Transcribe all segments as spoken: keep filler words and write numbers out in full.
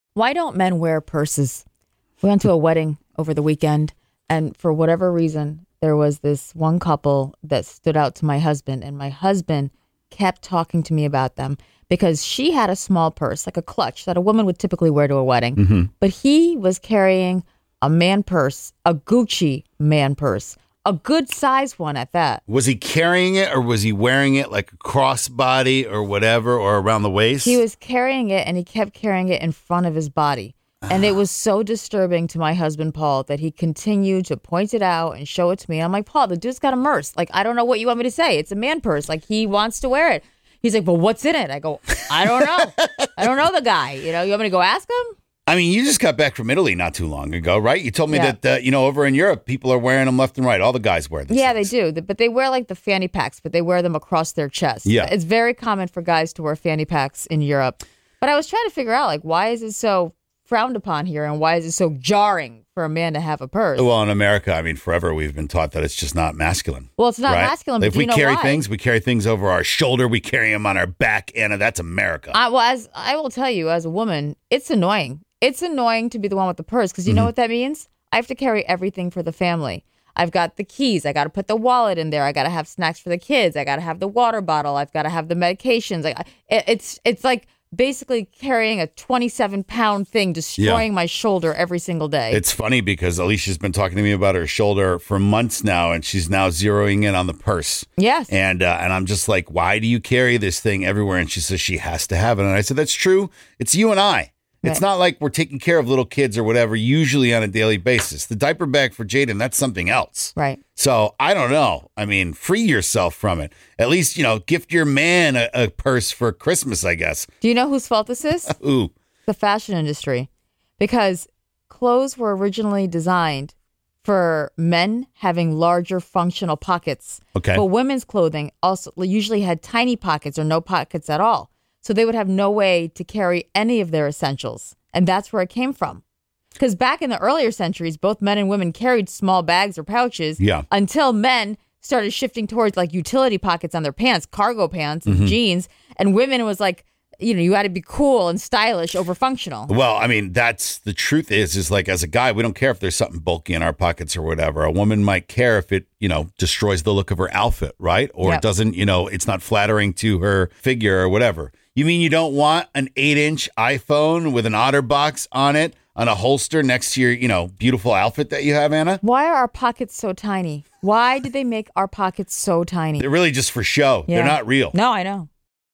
Why don't men wear purses? We went to a wedding over the weekend, and for whatever reason, there was this one couple that stood out to my husband, and my husband kept talking to me about them because she had a small purse, like a clutch that a woman would typically wear to a wedding. Mm-hmm. But he was carrying a man purse, a Gucci man purse, a good size one at that. Was he carrying it or was he wearing it like a crossbody or whatever or around the waist? He was carrying it and he kept carrying it in front of his body. And it was so disturbing to my husband, Paul, that he continued to point it out and show it to me. And I'm like, Paul, the dude's got a purse. Like, I don't know what you want me to say. It's a man purse. Like, he wants to wear it. He's like, but what's in it? I go, I don't know. I don't know the guy. You know, you want me to go ask him? I mean, you just got back from Italy not too long ago, right? You told me Yeah. that, uh, you know, over in Europe, people are wearing them left and right. All the guys wear them. Yeah, they do. But they wear like the fanny packs, but they wear them across their chest. Yeah. It's very common for guys to wear fanny packs in Europe. But I was trying to figure out, like, why is it so frowned upon here and why is it so jarring for a man to have a purse? Well, in America, I mean, forever we've been taught that it's just not masculine. Well, it's not right? masculine, but If do we you know carry why? things, we carry things over our shoulder. We carry them on our back, Anna. That's America. I, well, as I will tell you, as a woman, it's annoying. It's annoying to be the one with the purse because you know what that means? I have to carry everything for the family. I've got the keys. I got to put the wallet in there. I got to have snacks for the kids. I got to have the water bottle. I've got to have the medications. Like it, it's it's like basically carrying a twenty-seven pound thing destroying Yeah. my shoulder every single day. It's funny because Alicia's been talking to me about her shoulder for months now, and she's now zeroing in on the purse. Yes. And uh, and I'm just like, why do you carry this thing everywhere? And she says she has to have it. And I said, that's true. It's you and I. It's Right. not like we're taking care of little kids or whatever, usually on a daily basis. The diaper bag for Jaden, that's something else. Right. So I don't know. I mean, free yourself from it. At least, you know, gift your man a, a purse for Christmas, I guess. Do you know whose fault this is? Ooh. The fashion industry. Because clothes were originally designed for men having larger functional pockets. Okay. But women's clothing also usually had tiny pockets or no pockets at all. So they would have no way to carry any of their essentials. And that's where it came from. Because back in the earlier centuries, both men and women carried small bags or pouches Yeah. until men started shifting towards like utility pockets on their pants, cargo pants and jeans. And women was like, you know, you had to be cool and stylish over functional. Well, I mean, that's the truth is, is like as a guy, we don't care if there's something bulky in our pockets or whatever. A woman might care if it, you know, destroys the look of her outfit, right? Or Yep. it doesn't, you know, it's not flattering to her figure or whatever. You mean you don't want an eight inch iPhone with an OtterBox on it on a holster next to your, you know, beautiful outfit that you have, Anna? Why are our pockets so tiny? Why did they make our pockets so tiny? They're really just for show. Yeah. They're not real. No, I know.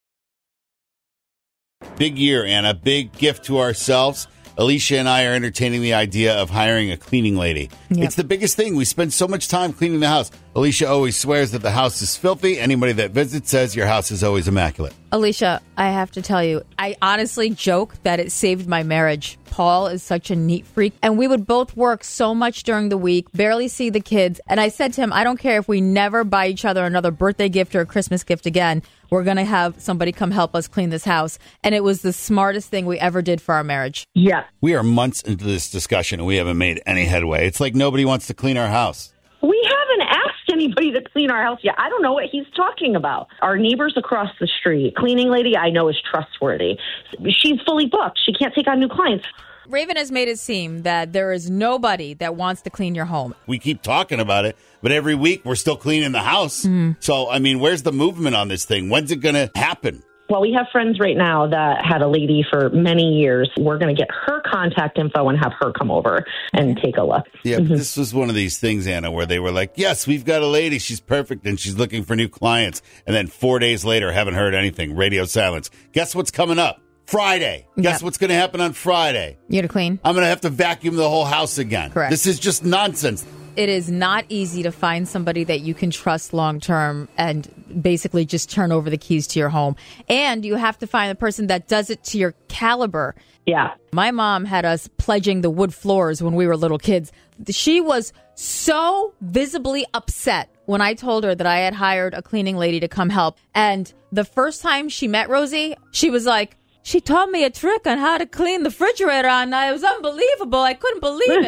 Big year, Anna. Big gift to ourselves. Alicia and I are entertaining the idea of hiring a cleaning lady. Yep. It's the biggest thing. We spend so much time cleaning the house. Alicia always swears that the house is filthy. Anybody that visits says your house is always immaculate. Alicia, I have to tell you, I honestly joke that it saved my marriage. Paul is such a neat freak, and we would both work so much during the week, barely see the kids. And I said to him, I don't care if we never buy each other another birthday gift or a Christmas gift again. We're going to have somebody come help us clean this house. And it was the smartest thing we ever did for our marriage. Yeah. We are months into this discussion, and we haven't made any headway. It's like nobody wants to clean our house. We haven't asked anybody to clean our house yet. I don't know what he's talking about. Our neighbors across the street, cleaning lady I know is trustworthy. She's fully booked. She can't take on new clients. Raven has made it seem that there is nobody that wants to clean your home. We keep talking about it, but every week we're still cleaning the house. So, I mean, where's the movement on this thing? When's it going to happen? Well, we have friends right now that had a lady for many years. We're going to get her contact info and have her come over and take a look. Yeah, but this was one of these things, Anna, where they were like, yes, we've got a lady. She's perfect, and she's looking for new clients. And then four days later, haven't heard anything. Radio silence. Guess what's coming up? Friday. Guess Yeah. what's going to happen on Friday? You to clean? I'm going to have to vacuum the whole house again. Correct. This is just nonsense. It is not easy to find somebody that you can trust long term and basically just turn over the keys to your home. And you have to find the person that does it to your caliber. Yeah. My mom had us pledging the wood floors when we were little kids. She was so visibly upset when I told her that I had hired a cleaning lady to come help. And the first time she met Rosie, she was like, she taught me a trick on how to clean the refrigerator, and it was unbelievable. I couldn't believe it.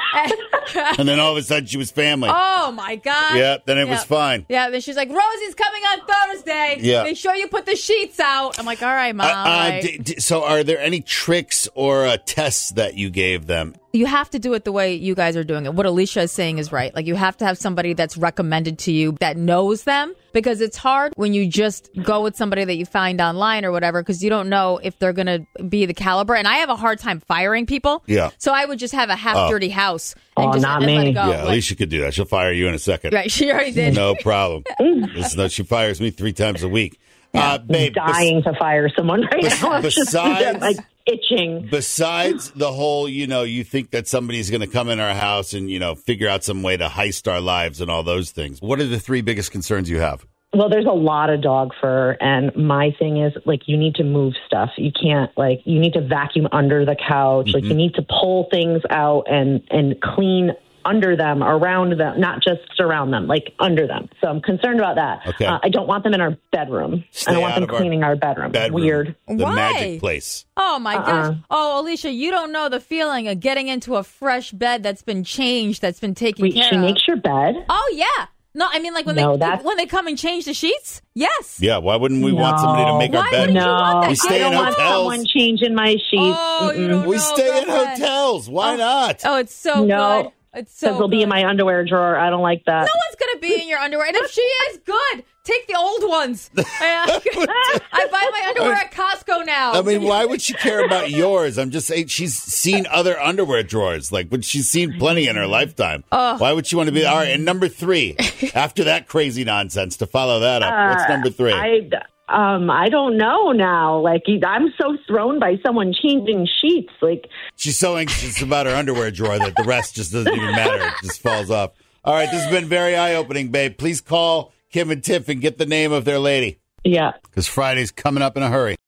And then all of a sudden she was family. Oh, my God. Yeah, then it yeah. was fine. Yeah, then she's like, Rosie's coming on Thursday. Yeah. Make sure you put the sheets out. I'm like, all right, Mom. Uh, all uh, right. d- d- so are there any tricks or uh, tests that you gave them? You have to do it the way you guys are doing it. What Alicia is saying is right. Like, you have to have somebody that's recommended to you that knows them, because it's hard when you just go with somebody that you find online or whatever, because you don't know if they're going to be the caliber. And I have a hard time firing people. Yeah. So I would just have a half-dirty house and Oh, just not and let me. it go. Yeah, Like- Alicia could do that. She'll fire you in a second. Right, she already did. No problem. Listen, no, she fires me three times a week. Uh, babe, bes- Dying to fire someone right bes- now. I'm just besides- like itching. besides the whole, you know, you think that somebody's going to come in our house and, you know, figure out some way to heist our lives and all those things, what are the three biggest concerns you have? Well, there's a lot of dog fur, and my thing is, like, you need to move stuff. You can't, like, you need to vacuum under the couch. Mm-hmm. Like, you need to pull things out and, and clean under them, around them, not just around them, like under them. So I'm concerned about that. Okay. Uh, I don't want them in our bedroom. Stay I don't want out them of our cleaning our bedroom. Bedroom, Weird. The Why? magic place. Oh, my Uh-uh. gosh. Oh, Alicia, you don't know the feeling of getting into a fresh bed that's been changed, that's been taken Wait, care she of. makes your bed? Oh, yeah. No, I mean, like, when No, they that's- when they come and change the sheets? Yes. Yeah, why wouldn't we want somebody to make Why our bed? wouldn't you want that? No, We stay I don't in want hotels. someone changing my sheets. Oh, you Mm-mm. don't We know, stay in girlfriend. hotels. Why not? Oh, it's so No. good. It's so Because they'll be in good. my underwear drawer. I don't like that. No one's going to be in your underwear. And if she is, good. Take the old ones. I, I buy my underwear at Costco now. I mean, why would she care about yours? I'm just saying she's seen other underwear drawers. Like, when she's seen plenty in her lifetime. Why would she want to be? All right, and number three, after that crazy nonsense, to follow that up, what's number three? I, um, I don't know now. Like, I'm so thrown by someone changing sheets. Like, She's so anxious about her underwear drawer that the rest just doesn't even matter. It just falls off. All right, this has been very eye-opening, babe. Please call Kim and Tiff and get the name of their lady, yeah. because Friday's coming up in a hurry.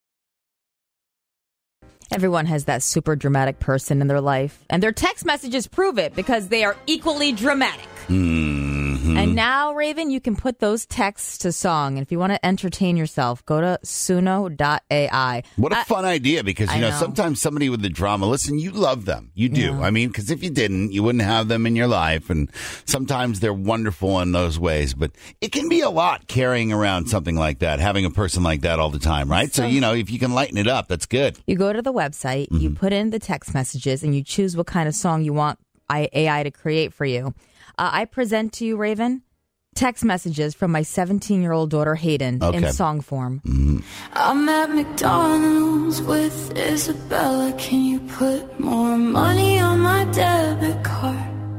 Everyone has that super dramatic person in their life, and their text messages prove it because they are equally dramatic. Mm-hmm. And now, Raven, you can put those texts to song. And if you want to entertain yourself, go to suno dot A I. What a I- fun idea, because, you I know, know. sometimes somebody with the drama, listen, you love them. You do. Yeah. I mean, because if you didn't, you wouldn't have them in your life. And sometimes they're wonderful in those ways. But it can be a lot carrying around something like that, having a person like that all the time, right? So, you know, if you can lighten it up, that's good. You go to the website, you put in the text messages, and you choose what kind of song you want I- A I to create for you. Uh, I present to you, Raven, text messages from my seventeen-year-old daughter, Hayden, Okay. in song form. I'm at McDonald's with Isabella. Can you put more money on my debit card?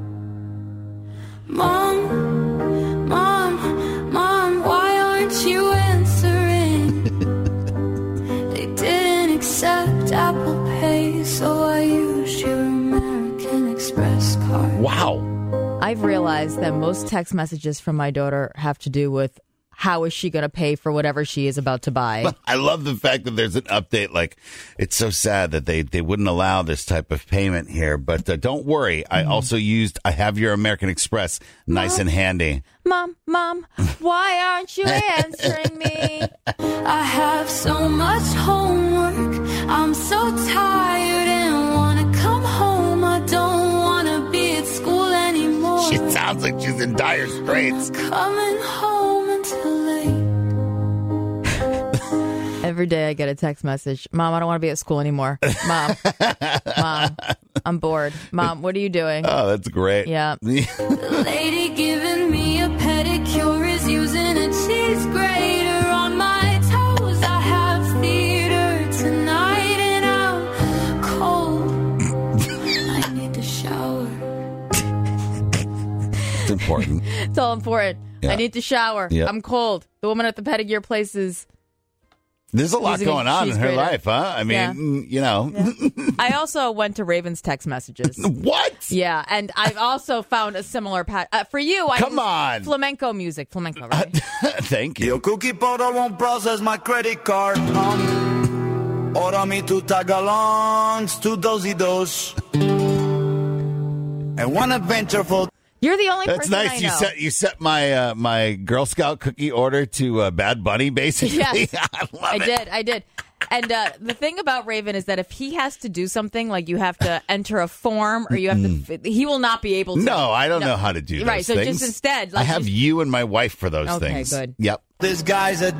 Mom, Mom, Mom, why aren't you answering? They didn't accept Apple Pay, so I used your American Express card. Wow. I've realized that most text messages from my daughter have to do with how is she going to pay for whatever she is about to buy. I love the fact that there's an update. Like, it's so sad that they, they wouldn't allow this type of payment here. But uh, don't worry. I also used, I have your American Express nice and handy. Mom, Mom, why aren't you answering me? I have so much homework. I'm so tired and want to come home. I don't want to be at school anymore. She sounds like she's in dire straits. Coming home until late. Every day I get a text message. Mom, I don't want to be at school anymore. Mom, Mom, I'm bored. Mom, what are you doing? Oh, that's great. Yeah. The lady giving me a pedicure is using a cheese grater on my toes. I have theater tonight and I'm cold. I need to shower. It's important. It's all important. Yeah. I need to shower. Yeah. I'm cold. The woman at the pedicure place is... There's a lot Using a going on in cheese her grater. life, huh? I mean, Yeah. mm, you know. I also went to Raven's text messages. What? Yeah, and I've also found a similar pattern. Uh, for you, I Come use on. flamenco music. Flamenco, right? Thank you. Io cookie powder won't process my credit card. Um, ora mi tu tagalongs, tu dozy dos. And one adventure for You're the only That's person I nice. You know. set you set my uh, my Girl Scout cookie order to uh, Bad Bunny, basically. Yes. I love I it. did. I did. And uh, the thing about Raven is that if he has to do something, like you have to enter a form or you have to, he will not be able to. No, I don't no. know how to do those right, so things. just instead. Like I have just, you and my wife for those okay, things. Okay, good. Yep. This guy's a...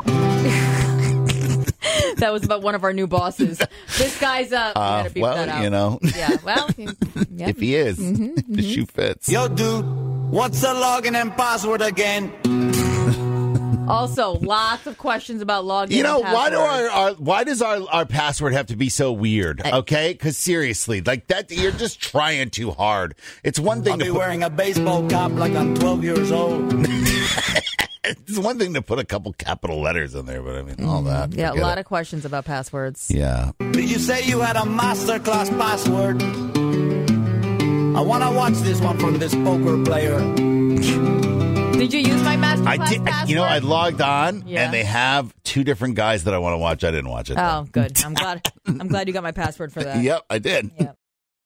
That was about one of our new bosses. This guy's uh, we uh gotta beep well, that out. you know. Yeah, well, he, yep. if he is, mm-hmm, if the mm-hmm. shoe fits. Yo, dude, what's the login and password again? Also, lots of questions about login. You know, and why do password. our, our why does our, our password have to be so weird? I, okay, because seriously, like that, you're just trying too hard. It's one thing I'll to be put, wearing a baseball cap like I'm twelve years old. It's one thing to put a couple capital letters in there, but I mean all that. Yeah, a lot it. of questions about passwords. Yeah. Did you say you had a masterclass password? I want to watch this one from this poker player. Did you use my masterclass I did. password? You know, I logged on, yeah. and they have two different guys that I want to watch. I didn't watch it. Oh, good. I'm glad. I'm glad you got my password for that. Yep, I did. Yep.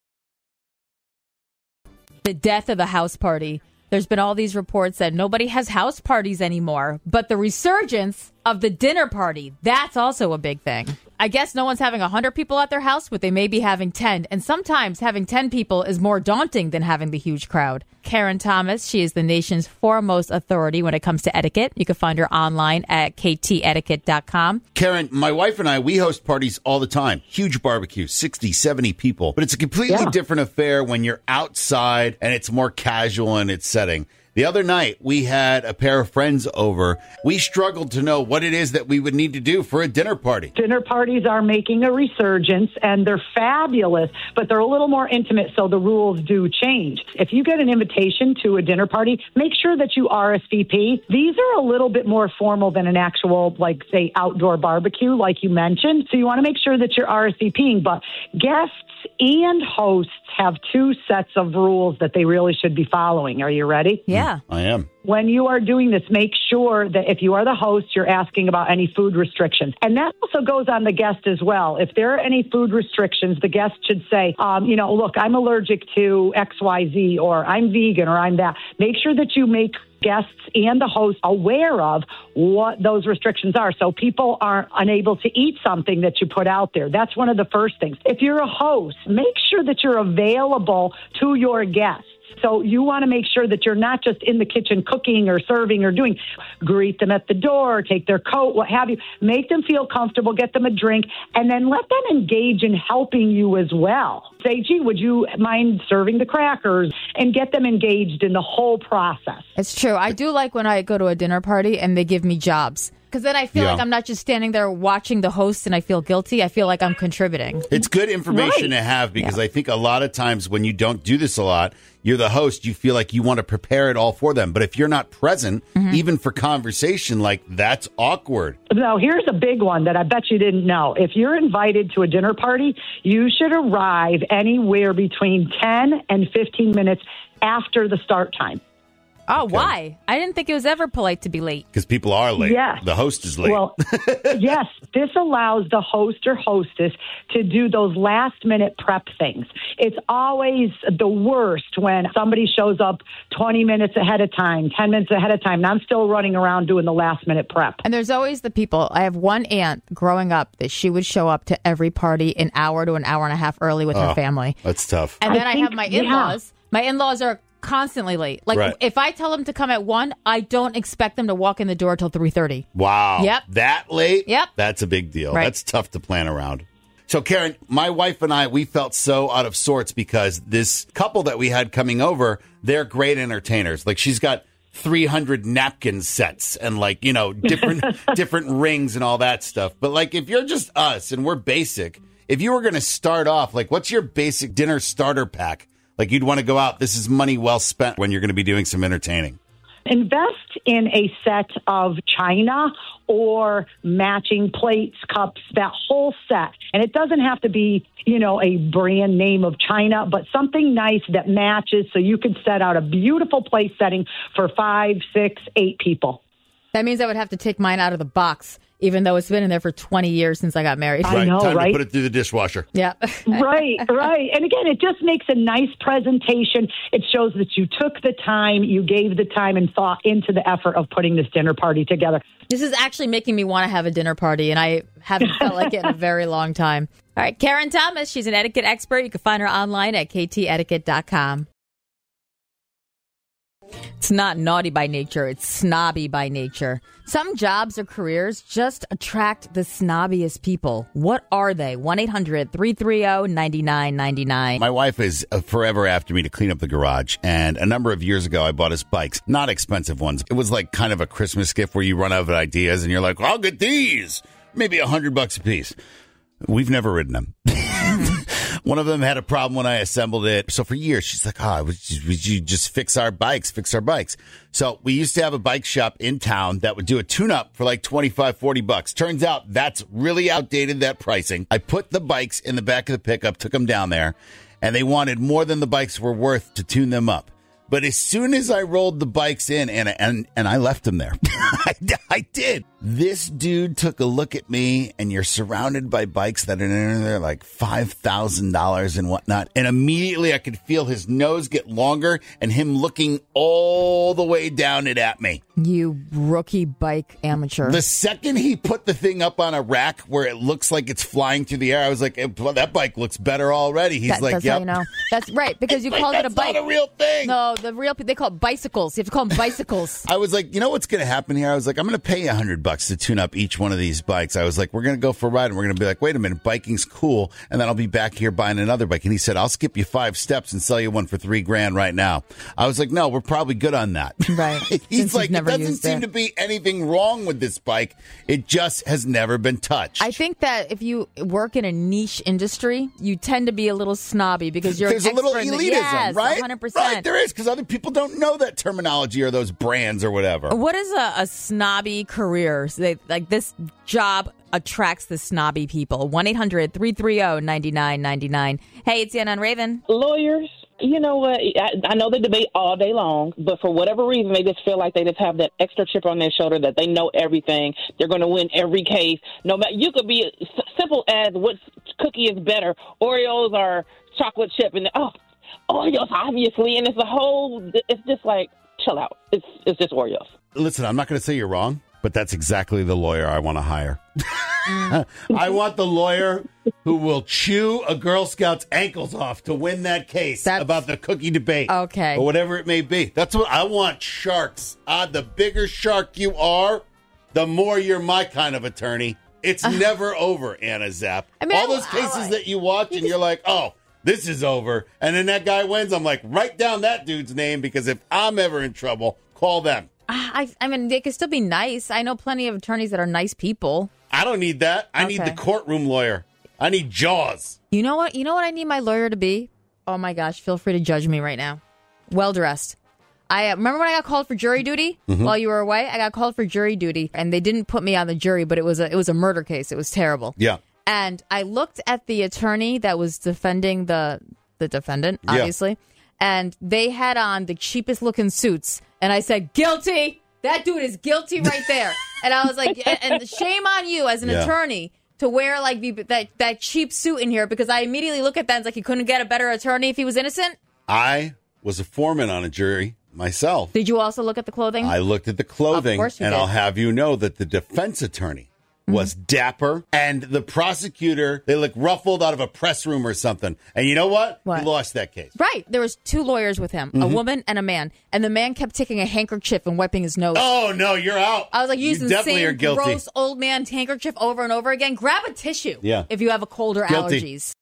The death of the house party. There's been all these reports that nobody has house parties anymore, but the resurgence of the dinner party, that's also a big thing. I guess no one's having one hundred people at their house, but they may be having ten. And sometimes having ten people is more daunting than having the huge crowd. Karen Thomas, she is the nation's foremost authority when it comes to etiquette. You can find her online at k t etiquette dot com. Karen, my wife and I, we host parties all the time. Huge barbecue, sixty, seventy people. But it's a completely Yeah. different affair when you're outside and it's more casual in its setting. The other night, we had a pair of friends over. We struggled to know what it is that we would need to do for a dinner party. Dinner parties are making a resurgence, and they're fabulous, but they're a little more intimate, so the rules do change. If you get an invitation to a dinner party, make sure that you R S V P. These are a little bit more formal than an actual, like, say, outdoor barbecue, like you mentioned. So you want to make sure that you're RSVPing, but guests and hosts have two sets of rules that they really should be following. Are you ready? Yeah. I am. When you are doing this, make sure that if you are the host, you're asking about any food restrictions. And that also goes on the guest as well. If there are any food restrictions, the guest should say, um, you know, look, I'm allergic to X Y Z, or I'm vegan, or I'm that. Make sure that you make guests and the host aware of what those restrictions are, so people aren't unable to eat something that you put out there. That's one of the first things. If you're a host, make sure that you're available to your guests. So you want to make sure that you're not just in the kitchen cooking or serving or doing. Greet them at the door, take their coat, what have you. Make them feel comfortable, get them a drink, and then let them engage in helping you as well. Say, gee, would you mind serving the crackers? And get them engaged in the whole process. It's true. I do like when I go to a dinner party and they give me jobs. Because then I feel Yeah. like I'm not just standing there watching the host and I feel guilty. I feel like I'm contributing. It's good information Right. to have because Yeah. I think a lot of times when you don't do this a lot, you're the host, you feel like you want to prepare it all for them. But if you're not present, Mm-hmm. even for conversation, like that's awkward. Now, here's a big one that I bet you didn't know. If you're invited to a dinner party, you should arrive anywhere between ten and fifteen minutes after the start time. Oh, why? I didn't think it was ever polite to be late. Because people are late. Yes. The host is late. Well, yes, this allows the host or hostess to do those last minute prep things. It's always the worst when somebody shows up twenty minutes ahead of time, ten minutes ahead of time, and I'm still running around doing the last minute prep. And there's always the people. I have one aunt growing up that she would show up to every party an hour to an hour and a half early with her Oh, family. That's tough. And then I I, think- have my yeah. in-laws. My in-laws are constantly late. Like, Right. if I tell them to come at one, I don't expect them to walk in the door till three thirty. Wow. Yep. That late? Yep. That's a big deal. Right. That's tough to plan around. So, Karen, my wife and I, we felt so out of sorts because this couple that we had coming over, they're great entertainers. Like, she's got three hundred napkin sets and, like, you know, different different rings and all that stuff. But, like, if you're just us and we're basic, if you were going to start off, like, what's your basic dinner starter pack? Like, you'd want to go out. This is money well spent when you're going to be doing some entertaining. Invest in a set of china or matching plates, cups, that whole set. And it doesn't have to be, you know, a brand name of china, but something nice that matches so you can set out a beautiful place setting for five, six, eight people. That means I would have to take mine out of the box. even though it's been in there for twenty years since I got married. I Right, know, time right? to put it through the dishwasher. Yeah. Right, right. And again, it just makes a nice presentation. It shows that you took the time, you gave the time and thought into the effort of putting this dinner party together. This is actually making me want to have a dinner party, and I haven't felt like it in a very long time. All right, Karen Thomas, she's an etiquette expert. You can find her online at k t etiquette dot com. It's not naughty by nature, it's snobby by nature. Some jobs or careers just attract the snobbiest people. What are they? one eight hundred three three zero nine nine nine nine. My wife is uh, forever after me to clean up the garage. And a number of years ago, I bought us bikes. Not expensive ones. It was like kind of a Christmas gift where you run out of ideas and you're like, I'll get these. Maybe a hundred bucks a piece. We've never ridden them. One of them had a problem when I assembled it. So for years, she's like, oh, would you, would you just fix our bikes, fix our bikes? So we used to have a bike shop in town that would do a tune-up for like twenty-five, forty bucks. Turns out that's really outdated, that pricing. I put the bikes in the back of the pickup, took them down there, and they wanted more than the bikes were worth to tune them up. But as soon as I rolled the bikes in, and and, and I left them there, I, I did. This dude took a look at me, and you're surrounded by bikes that are in there like five thousand dollars and whatnot. And immediately I could feel his nose get longer and him looking all the way down it at me. You rookie bike amateur. The second he put the thing up on a rack where it looks like it's flying through the air, I was like, well, that bike looks better already. He's That- like, that's yep. how you know. That's right, because you Like, called it a that's bike. not a real thing. No, the real they call it bicycles. You have to call them bicycles. I was like, you know what's going to happen here? I was like, I'm going to pay you a hundred bucks to tune up each one of these bikes. I was like, we're going to go for a ride, and we're going to be like, wait a minute, biking's cool, and then I'll be back here buying another bike. And he said, I'll skip you five steps and sell you one for three grand right now. I was like, no, we're probably good on that. Right. Since He's you've like, it never doesn't used seem it. to be anything wrong with this bike. It just has never been touched. I think that if you work in a niche industry, you tend to be a little snobby because you're There's an a little expert in elitism, the, yes, right? one hundred percent. Right, there is, because other people don't know that terminology or those brands or whatever. What is a, a snobby career? So they, like this job attracts the snobby people. one eight hundred three three zero nine nine nine nine. Hey, it's Anna and Raven. Lawyers, you know what? I, I know they debate all day long, but for whatever reason, they just feel like they just have that extra chip on their shoulder that they know everything. They're going to win every case. No matter, you could be as simple as what cookie is better, Oreos or chocolate chip, and oh, Oreos obviously, and it's a whole. It's just like chill out. It's it's just Oreos. Listen, I'm not going to say you're wrong, but that's exactly the lawyer I want to hire. I want the lawyer who will chew a Girl Scout's ankles off to win that case That's- about the cookie debate. Okay. Or whatever it may be. That's what I want. Sharks. Ah, the bigger shark you are, the more you're my kind of attorney. It's never over, Anna Zapp. I mean, All I- those cases I- that you watch and you're like, oh, this is over. And then that guy wins. I'm like, write down that dude's name, because if I'm ever in trouble, call them. I, I mean, they could still be nice. I know plenty of attorneys that are nice people. I don't need that. I need Okay. the courtroom lawyer. I need Jaws. You know what? You know what I need my lawyer to be? Oh my gosh, feel free to judge me right now. Well dressed. I uh, remember when I got called for jury duty Mm-hmm. while you were away. I got called for jury duty, and they didn't put me on the jury, but it was a it was a murder case. It was terrible. Yeah. And I looked at the attorney that was defending the the defendant, Yeah. obviously, and they had on the cheapest looking suits, and I said, "Guilty." That dude is guilty right there. And I was like, and and shame on you as an Yeah. attorney to wear like the, that that cheap suit in here, because I immediately look at that and it's like he couldn't get a better attorney if he was innocent. I was a foreman on a jury myself. Did you also look at the clothing? I looked at the clothing, Of course you and did. I'll have you know that the defense attorney was dapper, and the prosecutor, they look ruffled out of a press room or something. And you know what? What? He lost that case. Right. There was two lawyers with him, Mm-hmm. a woman and a man. And the man kept taking a handkerchief and wiping his nose. Oh, no, you're out. I was like, you using the definitely are same guilty. gross old man handkerchief over and over again. Grab a tissue Yeah. if you have a cold or Guilty. allergies.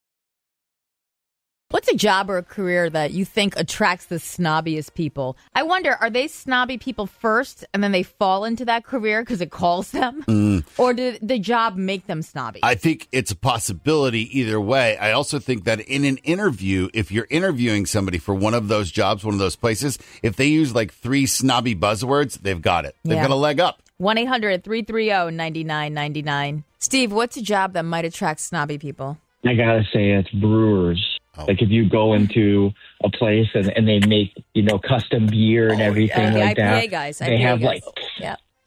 What's a job or a career that you think attracts the snobbiest people? I wonder, are they snobby people first and then they fall into that career because it calls them? Mm. Or did the job make them snobby? I think it's a possibility either way. I also think that in an interview, if you're interviewing somebody for one of those jobs, one of those places, if they use like three snobby buzzwords, they've got it. They've Yeah. got a leg up. one eight hundred three three zero nine nine nine nine. Steve, what's a job that might attract snobby people? I gotta say it's brewers. Oh. Like if you go into a place and, and they make, you know, custom beer and Oh, everything yeah. The like I P A that. guys. They I P A have guys. like yeah.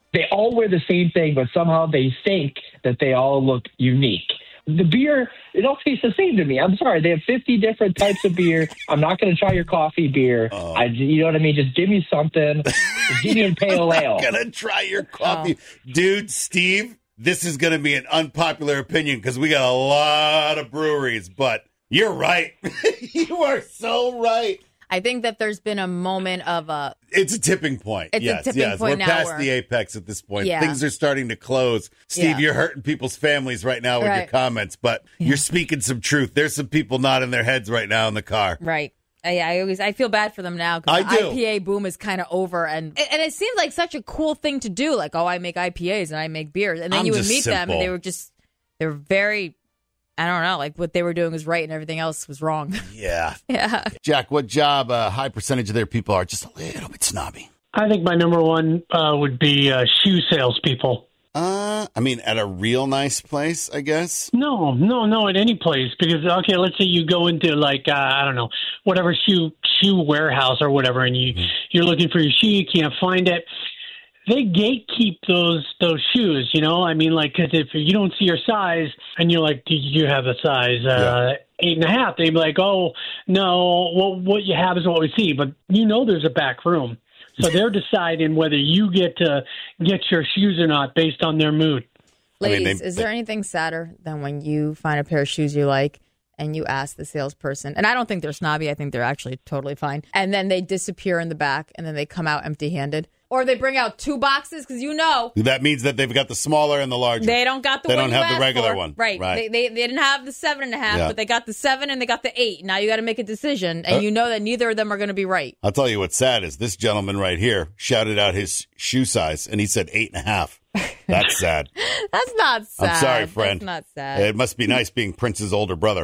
They all wear the same thing, but somehow they think that they all look unique. The beer, it all tastes the same to me. I'm sorry. They have fifty different types of beer. I'm not going to try your coffee beer. Oh. I, you know what I mean? Just give me something. Just give me a pale ale. I'm going to try your coffee. Oh. Dude, Steve, this is going to be an unpopular opinion because we got a lot of breweries, but you're right. You are so right. I think that there's been a moment of a... It's a tipping point. It's yes, a tipping yes. point We're now past where- the apex at this point. Yeah. Things are starting to close. Steve, Yeah. you're hurting people's families right now with your Right. comments, but you're speaking some truth. There's some people nodding their heads right now in the car. Right. I, I always I feel bad for them now I because the do. I P A boom is kind of over, and and it seems like such a cool thing to do. Like, oh, I make I P As and I make beers, and then I'm you would just meet them, simple. and they were just they were very, I don't know, like what they were doing was right and everything else was wrong. Yeah. Yeah. Jack, what job a high percentage of their people are just a little bit snobby? I think my number one uh, would be uh, shoe salespeople. Uh, I mean, at a real nice place, I guess. No, no, no, at any place. Because, okay, let's say you go into, like, uh, I don't know, whatever shoe shoe warehouse or whatever, and you, you're looking for your shoe, you can't find it. They gatekeep those those shoes, you know? I mean, like, because if you don't see your size and you're like, do you have a size uh, eight and a half? They'd be like, oh, no, well, what you have is what we see. But you know there's a back room. So they're deciding whether you get to get your shoes or not based on their mood. I mean, Ladies, they- is there anything sadder than when you find a pair of shoes you like and you ask the salesperson, and I don't think they're snobby, I think they're actually totally fine, and then they disappear in the back and then they come out empty-handed? Or they bring out two boxes because you know That means that they've got the smaller and the larger. they don't got the They one don't you have the asked regular for. one. Right. Right. They, they, they didn't have the seven and a half, Yeah. but they got the seven and they got the eight. Now you got to make a decision, and Uh, you know that neither of them are going to be right. I'll tell you what's sad is this gentleman right here shouted out his shoe size, and he said eight and a half. That's sad. That's not sad. I'm sorry, friend. That's not sad. It must be nice being Prince's older brother.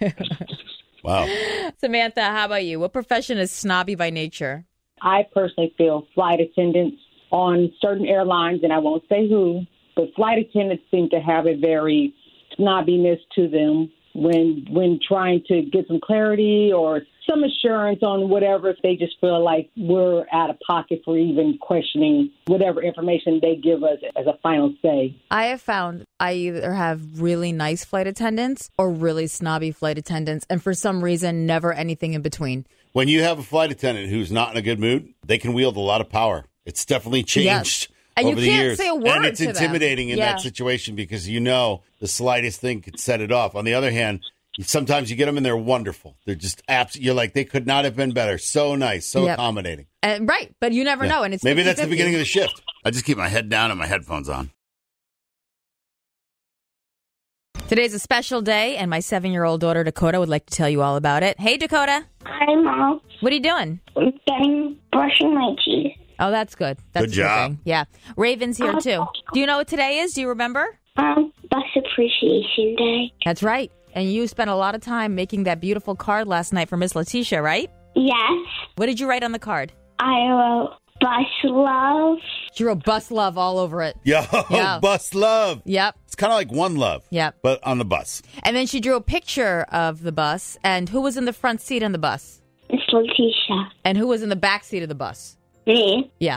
Wow. Samantha, how about you? What profession is snobby by nature? I personally feel flight attendants on certain airlines, and I won't say who, but flight attendants seem to have a very snobbiness to them when when trying to get some clarity or some assurance on whatever. They just feel like we're out of pocket for even questioning whatever information they give us as a final say. I have found I either have really nice flight attendants or really snobby flight attendants, and for some reason, never anything in between. When you have a flight attendant who's not in a good mood, they can wield a lot of power. It's definitely changed Yes. And you over the can't years. say a word and it's to them. intimidating in Yeah. that situation because you know the slightest thing could set it off. On the other hand, sometimes you get them and they're wonderful. They're just abs- You're like, they could not have been better. So nice, so Yep. accommodating. And, right, but you never Yeah. know, and it's Maybe that's the fifty-fifty. beginning of the shift. I just keep my head down and my headphones on. Today's a special day, and my seven-year-old daughter, Dakota, would like to tell you all about it. Hey, Dakota. Hi, Mom. What are you doing? I'm getting brushing my teeth. Oh, that's good. That's Good a job. thing. Yeah. Raven's here, too. Do you know what today is? Do you remember? Um, Bus Appreciation Day. That's right. And you spent a lot of time making that beautiful card last night for Miss Letitia, right? Yes, What did you write on the card? I wrote Bus Love. She wrote bus love all over it. Yo, Yeah. bus love. Yep. It's kind of like One Love. Yep. But on the bus. And then she drew a picture of the bus, and who was in the front seat on the bus? Miss Letitia. And who was in the back seat of the bus? Me. Yeah.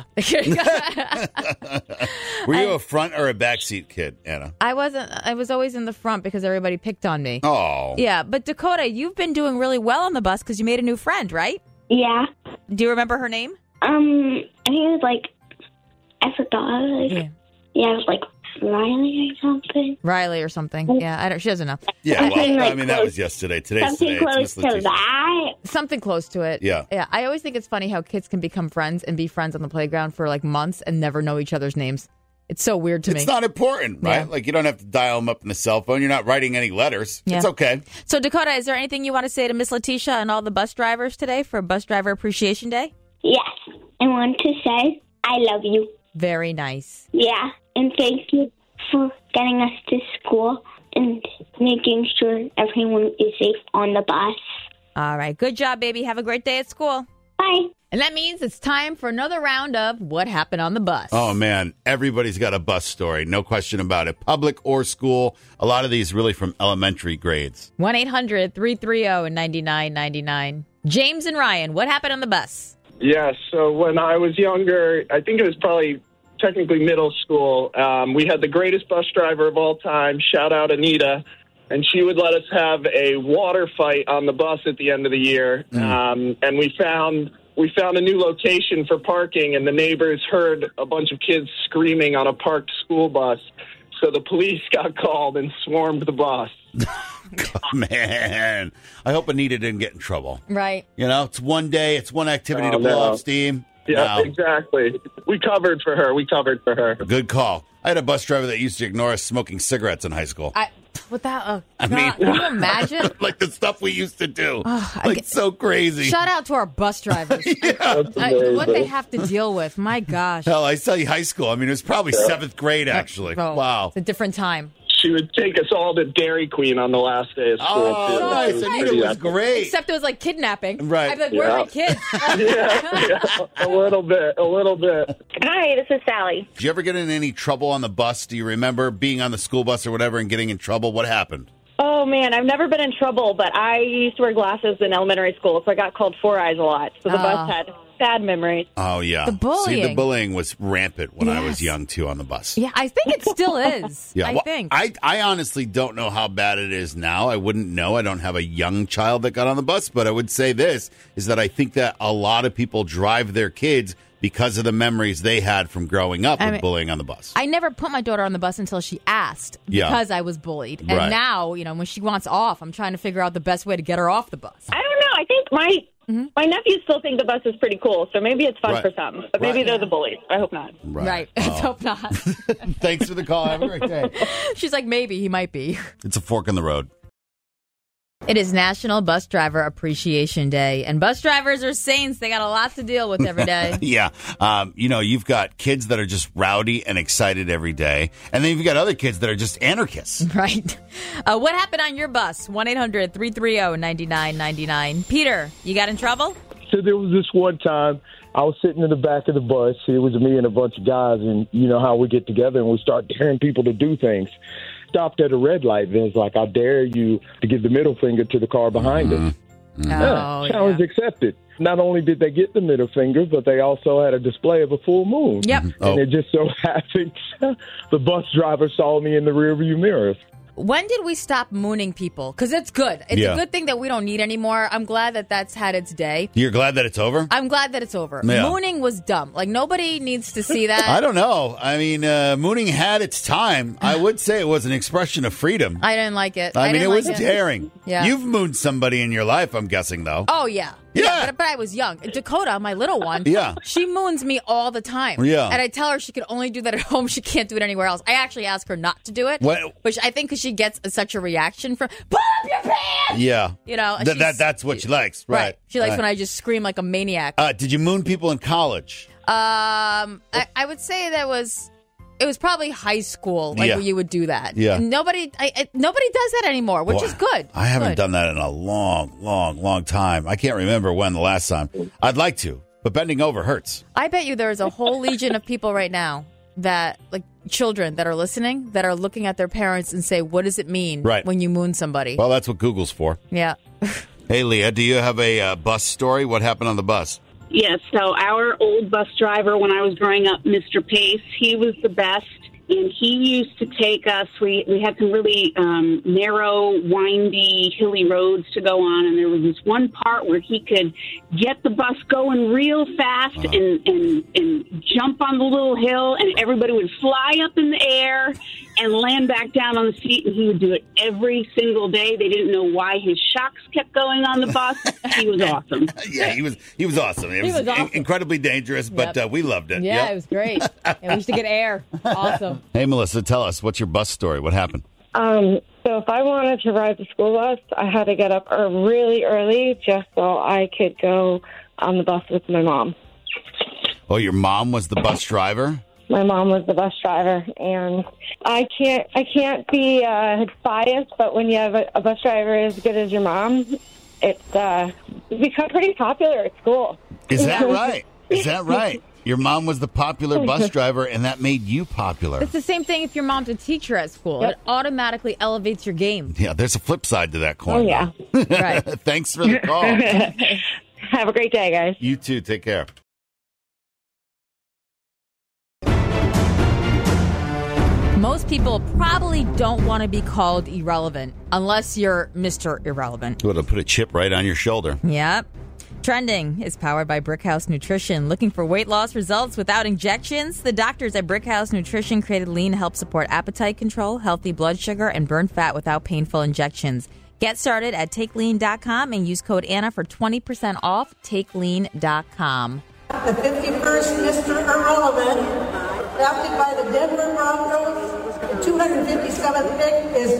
Were you a front or a backseat kid, Anna? I wasn't, I was always in the front because everybody picked on me. Oh. Yeah, but Dakota, you've been doing really well on the bus because you made a new friend, right? Yeah. Do you remember her name? Um, I think it was like, I forgot. Like, Yeah. yeah, it was like Riley or something. Riley or something. Yeah, I don't. She doesn't know. Yeah, well, Something like I mean, that close- was yesterday. Today's Something today. It's close Miss to Letitia. that. Something close to it. Yeah. Yeah. I always think it's funny how kids can become friends and be friends on the playground for like months and never know each other's names. It's so weird to It's me. not important, right? Yeah. Like, you don't have to dial them up in the cell phone. You're not writing any letters. Yeah. It's okay. So, Dakota, is there anything you want to say to Miss Letitia and all the bus drivers today for Bus Driver Appreciation Day? Yes. I want to say I love you. Very nice. Yeah. And thank you for getting us to school and making sure everyone is safe on the bus. All right. Good job, baby. Have a great day at school. Bye. And that means it's time for another round of What Happened on the Bus. Oh, man. Everybody's got a bus story. No question about it. Public or school. A lot of these really from elementary grades. one eight hundred three three zero nine nine nine nine. James and Ryan, what happened on the bus? Yeah, so when I was younger, I think it was probably technically middle school. Um, we had the greatest bus driver of all time. Shout out Anita. And she would let us have a water fight on the bus at the end of the year. Mm. Um, and we found we found a new location for parking, and the neighbors heard a bunch of kids screaming on a parked school bus. So the police got called and swarmed the bus. God, man, I hope Anita didn't get in trouble. Right. You know, it's one day, it's one activity Oh, to blow no. off steam. Yeah, No. exactly. We covered for her. We covered for her. Good call. I had a bus driver that used to ignore us smoking cigarettes in high school. I, without, uh, I God, mean, can you imagine? like the stuff we used to do. Oh, I like get- so crazy. Shout out to our bus drivers. Yeah. I- what they have to deal with. My gosh. Hell, I tell you, high school. I mean, it was probably seventh grade, actually. Oh, Wow. It's a different time. She would take us all to Dairy Queen on the last day of school. Oh, too. nice. It Anita pretty was epic. great. Except it was like kidnapping. Right. I'd be like, where are my kids? yeah, yeah, a little bit, a little bit. Hi, this is Sally. Did you ever get in any trouble on the bus? Do you remember being on the school bus or whatever and getting in trouble? What happened? Oh, man, I've never been in trouble, but I used to wear glasses in elementary school, so I got called Four Eyes a lot. So the Oh. bus had bad memories. Oh, yeah. The bullying. See, the bullying was rampant when I was Yes. young, too, on the bus. Yeah, I think it still is. Yeah, I well, think. I, I honestly don't know how bad it is now. I wouldn't know. I don't have a young child that got on the bus, but I would say this, is that I think that a lot of people drive their kids because of the memories they had from growing up I with mean- bullying on the bus. I never put my daughter on the bus until she asked Yeah. because I was bullied. And Right. now, you know, when she wants off, I'm trying to figure out the best way to get her off the bus. I don't know. I think my my nephews still think the bus is pretty cool, so maybe it's fun Right. for some. But maybe Right. they're the bullies. I hope not. Right. Oh. Let's hope not. Thanks for the call. Have a great day. She's like, maybe. He might be. It's a fork in the road. It is National Bus Driver Appreciation Day, and bus drivers are saints. They got a lot to deal with every day. Yeah. Um, you know, you've got kids that are just rowdy and excited every day. And then you've got other kids that are just anarchists. Right. Uh, what happened on your bus? one eight hundred three three zero nine nine nine nine. Peter, you got in trouble? So there was this one time I was sitting in the back of the bus. It was me and a bunch of guys, and you know how we get together and we start daring people to do things. Stopped at a red light. Then it's like, I dare you to give the middle finger to the car behind us. Oh, Yeah, challenge accepted. Not only did they get the middle finger, but they also had a display of a full moon. Yep. And Oh. it just so happened the bus driver saw me in the rearview mirror. When did we stop mooning people? Because it's good. It's Yeah. a good thing that we don't need anymore. I'm glad that that's had its day. You're glad that it's over? I'm glad that it's over. Yeah. Mooning was dumb. Like, nobody needs to see that. I don't know. I mean, uh, mooning had its time. I would say it was an expression of freedom. I didn't like it. I mean, didn't it was like daring. Yeah. You've mooned somebody in your life, I'm guessing, though. Oh, yeah. Yeah. but, but I was young. Dakota, my little one, Yeah. she moons me all the time. Yeah. And I tell her she could only do that at home. She can't do it anywhere else. I actually ask her not to do it. What- Which I think because she gets such a reaction from, pull up your pants! Yeah. You know, Th- that she's- that's what she likes, right? She likes right. when I just scream like a maniac. Uh, did you moon people in college? Um, I, I would say that was it was probably high school, like Yeah. where you would do that. Yeah. And nobody, I, I, nobody does that anymore, which Boy, is good. I haven't Good. done that in a long, long, long time. I can't remember when the last time. I'd like to, but bending over hurts. I bet you there's a whole legion of people right now that, like children that are listening, that are looking at their parents and say, "What does it mean Right. when you moon somebody?" Well, that's what Google's for. Yeah. Hey, Leah, do you have a uh, bus story? What happened on the bus? Yes, so our old bus driver when I was growing up, Mister Pace, he was the best. And he used to take us, we, we had some really um, narrow, windy, hilly roads to go on. And there was this one part where he could get the bus going real fast Uh-huh. and, and, and jump on the little hill. And everybody would fly up in the air and land back down on the seat. And he would do it every single day. They didn't know why his shocks kept going on the bus. He was awesome. Yeah, he was he was awesome. It He was, was awesome. in- incredibly dangerous, but Yep. uh, we loved it. Yeah, Yep. it was great. And we used to get air. Awesome. Hey, Melissa, tell us, what's your bus story? What happened? Um, so if I wanted to ride the school bus, I had to get up er- really early just so I could go on the bus with my mom. Oh, your mom was the bus driver? My mom was the bus driver, and I can't I can't be uh, biased, but when you have a, a bus driver as good as your mom, it's uh, become pretty popular at school. Is that right? Is that right? Your mom was the popular bus driver, and that made you popular. It's the same thing if your mom's a teacher at school. Yep. It automatically elevates your game. Yeah, there's a flip side to that coin. Oh, yeah. Right. Thanks for the call. Have a great day, guys. You too. Take care. Most people probably don't want to be called irrelevant unless you're Mister Irrelevant. Well, it'll put a chip right on your shoulder. Yep. Trending is powered by Brickhouse Nutrition. Looking for weight loss results without injections? The doctors at Brickhouse Nutrition created Lean to help support appetite control, healthy blood sugar, and burn fat without painful injections. Get started at take lean dot com and use code Anna for twenty percent off. take lean dot com. The fifty-first Mister Irrelevant, drafted by the Denver Broncos. The two hundred fifty-seventh pick is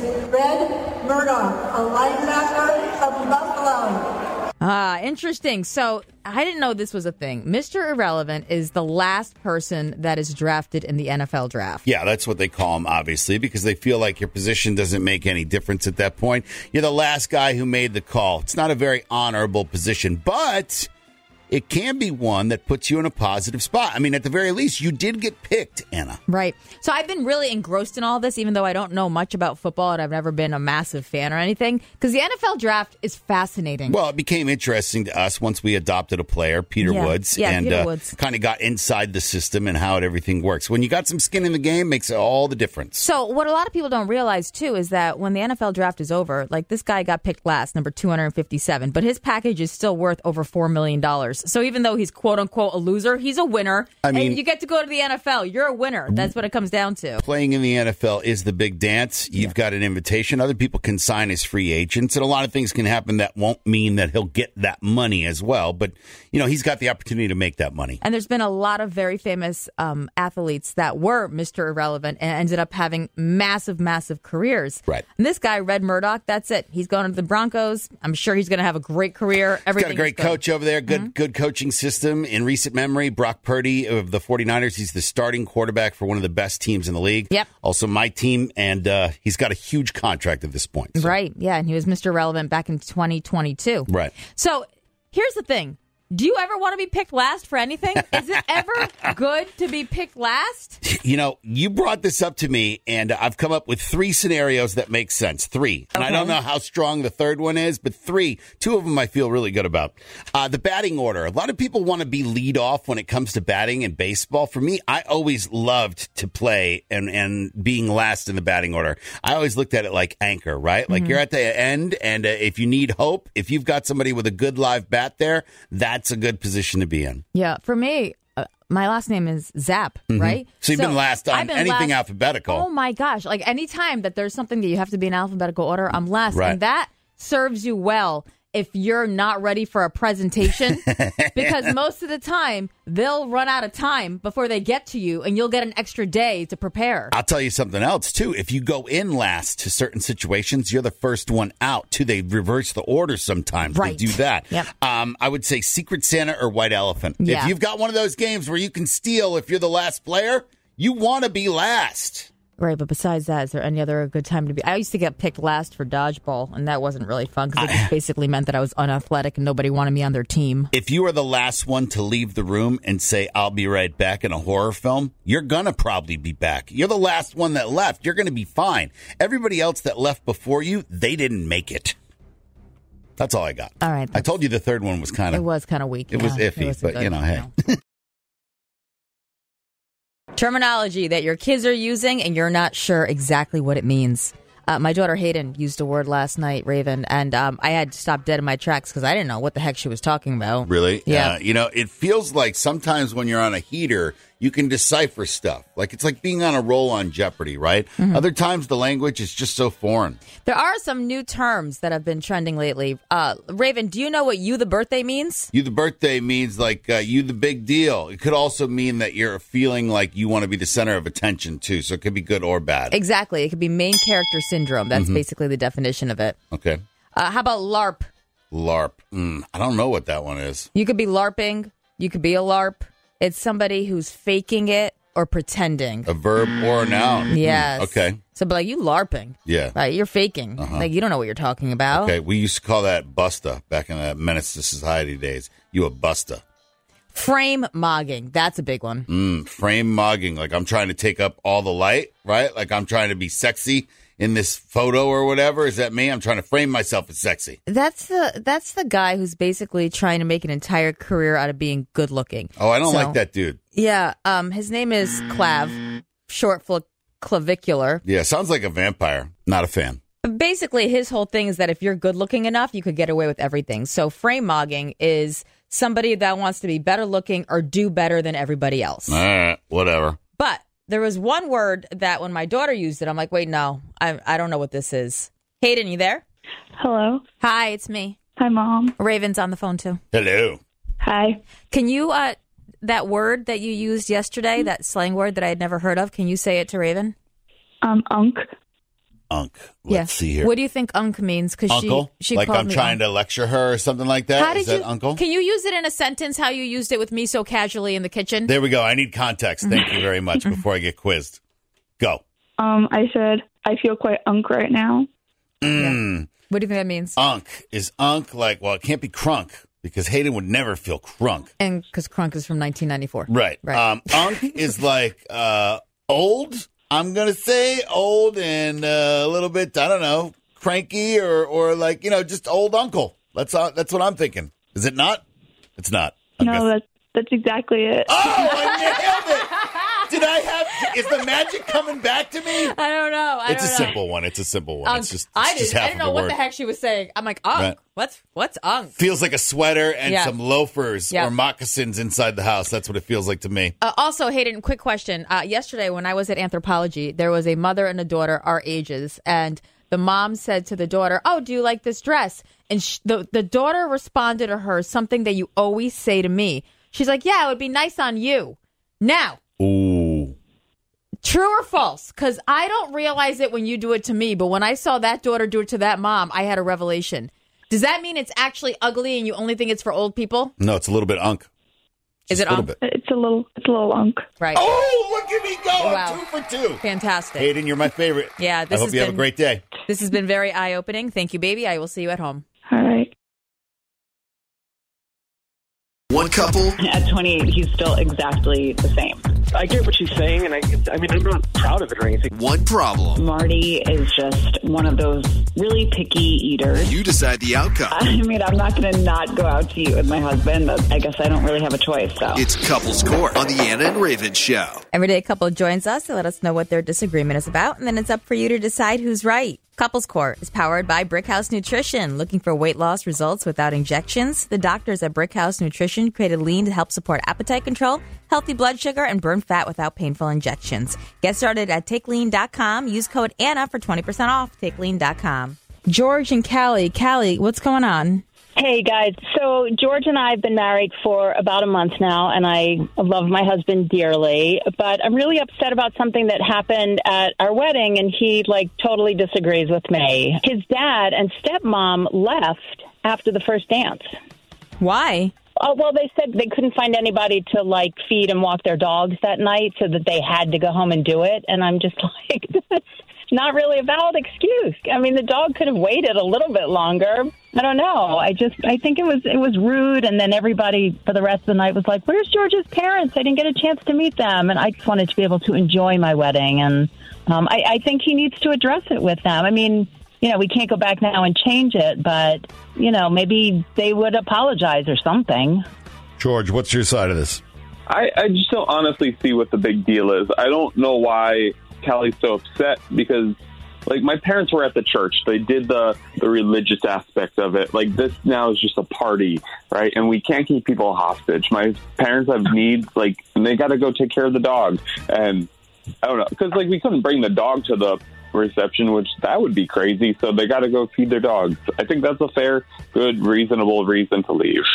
Red Murdoch, a linebacker from Buffalo. Ah, interesting. So I didn't know this was a thing. Mister Irrelevant is the last person that is drafted in the N F L draft. Yeah, that's what they call him, obviously, because they feel like your position doesn't make any difference at that point. You're the last guy who made the call. It's not a very honorable position, but it can be one that puts you in a positive spot. I mean, at the very least, you did get picked, Anna. Right. So I've been really engrossed in all this, even though I don't know much about football and I've never been a massive fan or anything, because the N F L draft is fascinating. Well, it became interesting to us once we adopted a player, Peter Yeah. Woods, Yeah, and Peter uh, Woods. kind of got inside the system and how it, everything works. When you got some skin in the game, makes all the difference. So what a lot of people don't realize, too, is that when the N F L draft is over, like this guy got picked last, number two hundred fifty-seven, but his package is still worth over four million dollars. So even though he's quote-unquote a loser, he's a winner. I mean- and you get to go to the N F L. You're a winner. That's what it comes down to. Playing in the N F L is the big dance. You've got an invitation. Other people can sign as free agents, and a lot of things can happen that won't mean that he'll get that money as well. But, you know, he's got the opportunity to make that money. And there's been a lot of very famous um, athletes that were Mister Irrelevant and ended up having massive, massive careers. Right. And this guy, Red Murdoch, that's it. He's going to the Broncos. I'm sure he's going to have a great career. He's got a Everything's great good. coach over there, good Mm-hmm. good coaching system. In recent memory, Brock Purdy of the 49ers, he's the starting quarterback for one of the best teams in the league. Yep. Also my team, and uh, he's got a huge contract at this point. so- Right. Yeah. And he was Mister Irrelevant back in twenty twenty-two. Right. So here's the thing. Do you ever want to be picked last for anything? Is it ever good to be picked last? You know, you brought this up to me, and I've come up with three scenarios that make sense. Three. And I don't know how strong the third one is, but three. Two of them I feel really good about. Uh, the batting order. A lot of people want to be lead off when it comes to batting in baseball. For me, I always loved to play and, and being last in the batting order. I always looked at it like anchor, right? Like Mhm. you're at the end, and uh, if you need hope, if you've got somebody with a good live bat there, that's a good position to be in. Yeah. For me, uh, my last name is Zap, Mhm. right? So you've been last on I've been anything last- alphabetical. Oh my gosh. Like anytime that there's something that you have to be in alphabetical order, I'm last. Right. And that serves you well if you're not ready for a presentation, because most of the time they'll run out of time before they get to you and you'll get an extra day to prepare. I'll tell you something else, too. If you go in last to certain situations, you're the first one out, too. They reverse the order sometimes. Right. They do that. Yep. Um, I would say Secret Santa or White Elephant. Yeah. If you've got one of those games where you can steal if you're the last player, you want to be last. Right, but besides that, is there any other good time to be? I used to get picked last for dodgeball, and that wasn't really fun because it just basically meant that I was unathletic and nobody wanted me on their team. If you are the last one to leave the room and say, I'll be right back in a horror film, you're going to probably be back. You're the last one that left. You're going to be fine. Everybody else that left before you, they didn't make it. That's all I got. All right. I told you the third one was kind It of, was kind of weak. it was yeah. iffy, wasn't but good, you know, hey. Terminology that your kids are using and you're not sure exactly what it means. Uh, my daughter Hayden used a word last night, Raven, and um, I had to stop dead in my tracks because I didn't know what the heck she was talking about. Really? Yeah. Uh, you know, it feels like sometimes when you're on a heater, you can decipher stuff. Like it's like being on a roll on Jeopardy, right? Mhm. Other times the language is just so foreign. There are some new terms that have been trending lately. Uh, Raven, do you know what you the birthday means? You the birthday means like uh, you the big deal. It could also mean that you're feeling like you want to be the center of attention too. So it could be good or bad. Exactly. It could be main character syndrome. That's Mhm. basically the definition of it. Okay. Uh, how about LARP? LARP. Mm, I don't know what that one is. You could be LARPing. You could be a LARP. It's somebody who's faking it or pretending. A verb or a noun. Mm, Yes. okay. So, but like you LARPing. Yeah. Right. You're faking. Uh-huh. Like you don't know what you're talking about. Okay. We used to call that busta back in the Menace to Society days. You a busta. Frame mogging. That's a big one. Mm, frame mogging. Like I'm trying to take up all the light, right? Like I'm trying to be sexy in this photo or whatever. Is that me? I'm trying to frame myself as sexy. That's the that's the guy who's basically trying to make an entire career out of being good looking. Oh, I don't So- like that dude. Yeah. Um. His name is Clav, short for clavicular. Yeah, sounds like a vampire. Not a fan. Basically, his whole thing is that if you're good looking enough, you could get away with everything. So frame mogging is somebody that wants to be better looking or do better than everybody else. All right, whatever. But there was one word that when my daughter used it, I'm like, wait, no, I, I don't know what this is. Hayden, you there? Hello. Hi, it's me. Hi, Mom. Raven's on the phone, too. Hello. Hi. Can you, uh, that word that you used yesterday, that slang word that I had never heard of, can you say it to Raven? Um, unk. Unk. Let's yeah. see here. What do you think unk means? Cause uncle? She, she like called I'm me trying unk. to lecture her or something like that? How did Is that you, uncle? Can you use it in a sentence how you used it with me so casually in the kitchen? There we go. I need context. Thank you very much before I get quizzed. Go. Um, I said, I feel quite unk right now. Mm. Yeah. What do you think that means? Unk. Is unk like, well, it can't be crunk because Hayden would never feel crunk. And because crunk is from nineteen ninety-four. Right. Right. Um, unk is like uh, old. I'm going to say old and uh, a little bit, I don't know, cranky or, or like, you know, just old uncle. That's uh, that's what I'm thinking. Is it not? It's not. I no, guess. that's, that's exactly it. Oh, I nailed it. Did I have, is the magic coming back to me? I don't know. I it's don't a know. simple one. It's a simple one. Unk. It's just, it's I, just didn't, half I didn't of know a what word. the heck she was saying. I'm like, unk. Right. What's what's unk? Feels like a sweater and Yeah. some loafers Yeah. or moccasins inside the house. That's what it feels like to me. Uh, also, Hayden, quick question. Uh, yesterday, when I was at Anthropology, there was a mother and a daughter our ages, and the mom said to the daughter, "Oh, do you like this dress?" And sh- the the daughter responded to her something that you always say to me. She's like, "Yeah, it would be nice on you." Now, Ooh. true or false? Because I don't realize it when you do it to me, but when I saw that daughter do it to that mom, I had a revelation. Does that mean it's actually ugly and you only think it's for old people? No, it's a little bit unk. Is it a little unk? bit. It's a little, it's a little unk. Right. Oh, look at me go. Wow. I'm two for two. Fantastic. Hayden, you're my favorite. Yeah, this I hope has you been, have a great day. This has been very eye-opening. Thank you, baby. I will see you at home. All right. One couple. At twenty-eight, he's still exactly the same. I get what she's saying, and I, I mean, I'm not proud of it or anything. One problem. Marty is just one of those really picky eaters. You decide the outcome. I mean, I'm not going to not go out to eat with my husband, but I guess I don't really have a choice, so. It's Couples Court on the Anna and Raven Show. Everyday couple joins us to let us know what their disagreement is about, and then it's up for you to decide who's right. Couples Court is powered by Brickhouse Nutrition. Looking for weight loss results without injections? The doctors at Brickhouse Nutrition created Lean to help support appetite control, healthy blood sugar, and burn fat without painful injections. Get started at take lean dot com. Use code Anna for twenty percent off. take lean dot com. George and Callie. Callie, what's going on? Hey, guys. So George and I have been married for about a month now, and I love my husband dearly. But I'm really upset about something that happened at our wedding, and he, like, totally disagrees with me. His dad and stepmom left after the first dance. Why? Oh, well, they said they couldn't find anybody to, like, feed and walk their dogs that night, so that they had to go home and do it. And I'm just like, that's not really a valid excuse. I mean, the dog could have waited a little bit longer. I don't know. I just, I think it was, it was rude. And then everybody for the rest of the night was like, where's George's parents? I didn't get a chance to meet them. And I just wanted to be able to enjoy my wedding. And um, I, I think he needs to address it with them. I mean, you know, we can't go back now and change it, but, you know, maybe they would apologize or something. George, what's your side of this? I, I just don't honestly see what the big deal is. I don't know why Callie's so upset because, like, my parents were at the church. They did the, the religious aspect of it. Like, this now is just a party, right? And we can't keep people hostage. My parents have needs, like, and they got to go take care of the dog. And I don't know, because, like, we couldn't bring the dog to the reception, which that would be crazy. So they got to go feed their dogs. I think that's a fair, good, reasonable reason to leave.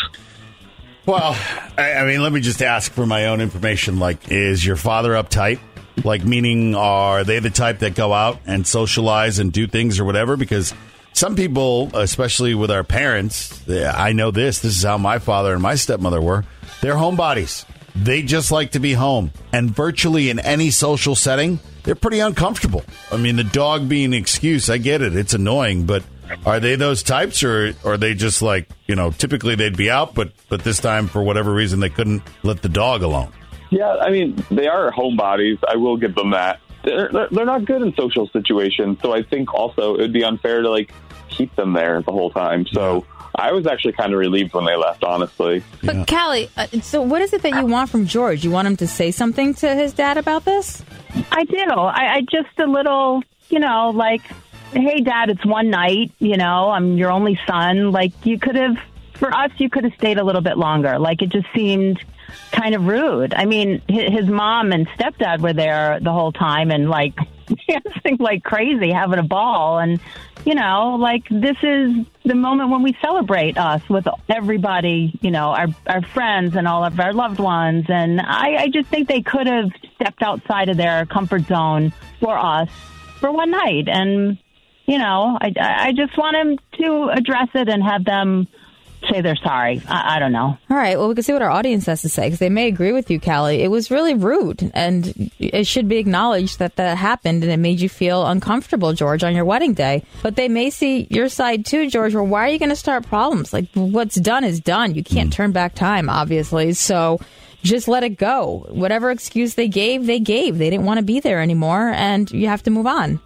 Well, I, I mean, let me just ask for my own information. Like, is your father uptight? Like, meaning, are they the type that go out and socialize and do things or whatever? Because some people, especially with our parents, I know this. This is how my father and my stepmother were. They're homebodies. They just like to be home. And virtually in any social setting, they're pretty uncomfortable. I mean, the dog being an excuse, I get it. It's annoying. But are they those types, or, or are they just like, you know, typically they'd be out, but, but this time, for whatever reason, they couldn't let the dog alone? Yeah, I mean, they are homebodies. I will give them that. They're, they're not good in social situations, so I think also it would be unfair to, like, keep them there the whole time. So I was actually kind of relieved when they left, honestly. But Callie, uh, so what is it that you want from George? You want him to say something to his dad about this? I do. I, I just a little, you know, like, hey, Dad, it's one night. You know, I'm your only son. Like, you could have, for us, you could have stayed a little bit longer. Like, it just seemed kind of rude. I mean, his, his mom and stepdad were there the whole time and, like, dancing like crazy, having a ball. And, you know, like, this is the moment when we celebrate us with everybody, you know, our, our friends and all of our loved ones. And I, I just think they could have stepped outside of their comfort zone for us for one night. And, you know, I, I just want him to address it and have them say they're sorry. I, I don't know. All right. Well, we can see what our audience has to say, because they may agree with you, Callie. It was really rude, and it should be acknowledged that that happened, and it made you feel uncomfortable, George, on your wedding day. But they may see your side too, George. Well, why are you going to start problems? Like, what's done is done. You can't mm. turn back time, obviously. So just let it go. Whatever excuse they gave, they gave. They didn't want to be there anymore, and you have to move on.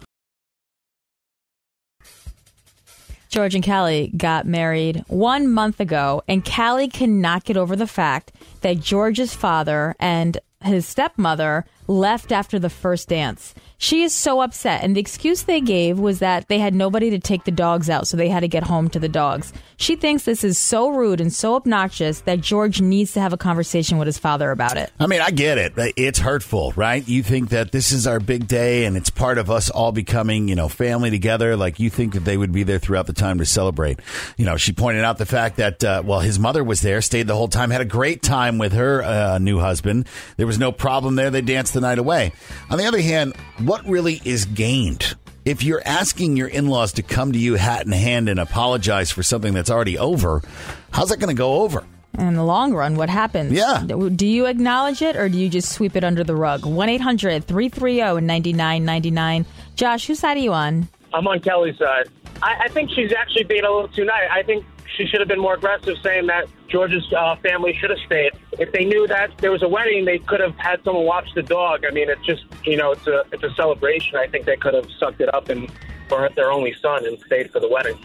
George and Callie got married one month ago, and Callie cannot get over the fact that George's father and his stepmother left after the first dance. She is so upset, and the excuse they gave was that they had nobody to take the dogs out, so they had to get home to the dogs. She thinks this is so rude and so obnoxious that George needs to have a conversation with his father about it. I mean, I get it. It's hurtful, right? You think that this is our big day, and it's part of us all becoming, you know, family together. Like, you think that they would be there throughout the time to celebrate. You know, she pointed out the fact that, uh, well, his mother was there, stayed the whole time, had a great time with her uh, new husband. There was no problem there. They danced the night away. On the other hand, what really is gained? If you're asking your in-laws to come to you hat in hand and apologize for something that's already over, how's that going to go over? In the long run, what happens? Yeah. Do you acknowledge it, or do you just sweep it under the rug? one eight hundred three three zero nine nine nine nine. Josh, whose side are you on? I'm on Kelly's side. I, I think she's actually being a little too nice. I think she should have been more aggressive, saying that George's uh, family should have stayed. If they knew that there was a wedding, they could have had someone watch the dog. I mean, it's just, you know, it's a it's a celebration. I think they could have sucked it up and for their only son and stayed for the wedding.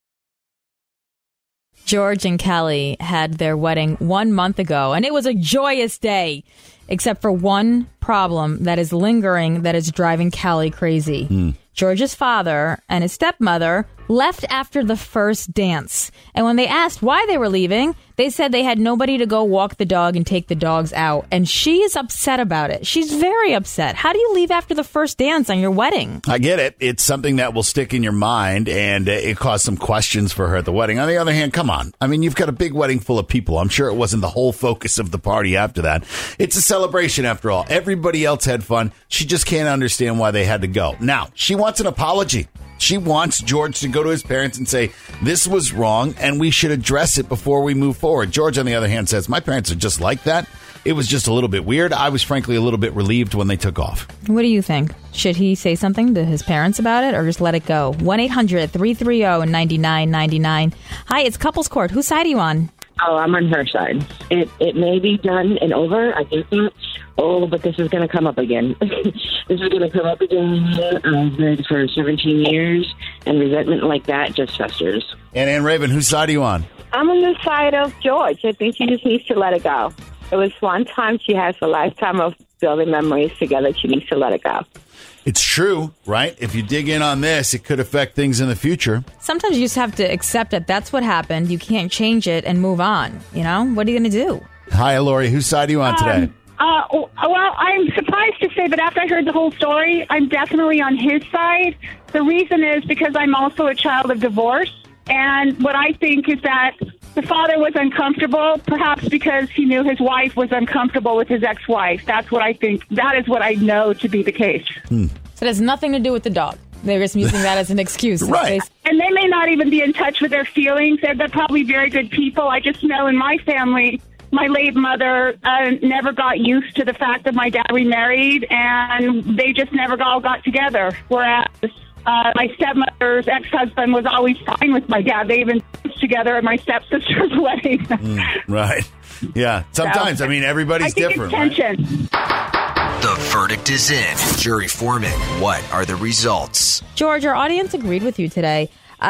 George and Callie had their wedding one month ago, and it was a joyous day, except for one problem that is lingering that is driving Callie crazy. Mm. George's father and his stepmother left after the first dance. And when they asked why they were leaving, they said they had nobody to go walk the dog and take the dogs out. And she is upset about it. She's very upset. How do you leave after the first dance on your wedding? I get it. It's something that will stick in your mind, and it caused some questions for her at the wedding. On the other hand, come on. I mean, you've got a big wedding full of people. I'm sure it wasn't the whole focus of the party after that. It's a celebration after all. Everybody else had fun. She just can't understand why they had to go. Now, she wants an apology. She wants George to go to his parents and say, this was wrong, and we should address it before we move forward. George, on the other hand, says, my parents are just like that. It was just a little bit weird. I was, frankly, a little bit relieved when they took off. What do you think? Should he say something to his parents about it, or just let it go? one eight hundred three three zero nine nine nine nine. Hi, it's Couples Court. Whose side are you on? Oh, I'm on her side. It it may be done and over. I get that. Oh, but this is going to come up again. This is going to come up again. I've been for seventeen years, and resentment like that just festers. And Ann Raven, whose side are you on? I'm on the side of George. I think she just needs to let it go. It was one time. She has a lifetime of building memories together. She needs to let it go. It's true, right? If you dig in on this, it could affect things in the future. Sometimes you just have to accept that that's what happened. You can't change it and move on. You know? What are you going to do? Hi, Lori. Whose side are you on today? Um, uh, well, I'm surprised to say, but after I heard the whole story, I'm definitely on his side. The reason is because I'm also a child of divorce. And what I think is that the father was uncomfortable, perhaps because he knew his wife was uncomfortable with his ex-wife. That's what I think. That is what I know to be the case. Hmm. So it has nothing to do with the dog. They're just using that as an excuse. Right. And they may not even be in touch with their feelings. They're, they're probably very good people. I just know in my family, my late mother uh, never got used to the fact that my dad remarried, and they just never all got together. Whereas uh, my stepmother's ex-husband was always fine with my dad. They even danced together at my stepsister's wedding. mm, right. Yeah. Sometimes, so, I mean, everybody's I think different. It's tension. Right? The verdict is in. Jury foreman, what are the results? George, our audience agreed with you today. Uh,